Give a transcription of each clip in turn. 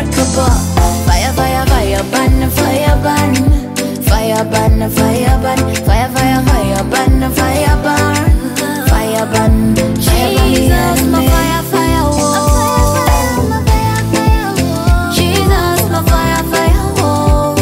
unbreakable. Fire, fire, fire, burn, fire, burn. Fire, burn, fire, burn. Fire, fire, fire, burn, fire, burn. Fire, burn. Jesus, my fire, fire, whoa. Jesus, my fire, fire, whoa.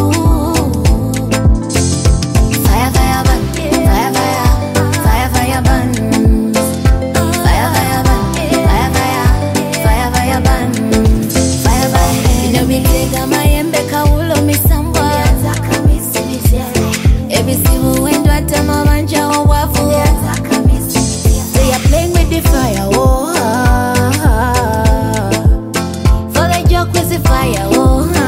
Fire, fire, burn. Fire, fire, fire, fire, burn. Fire, fire, burn. Fire, fire, fire, fire, burn. Fire, fire. Inobitega mayembe kaulo misamba. Ebisibu wendo atama banja wawafu. They are playing with the fire, oh. For the joke with the fire, oh.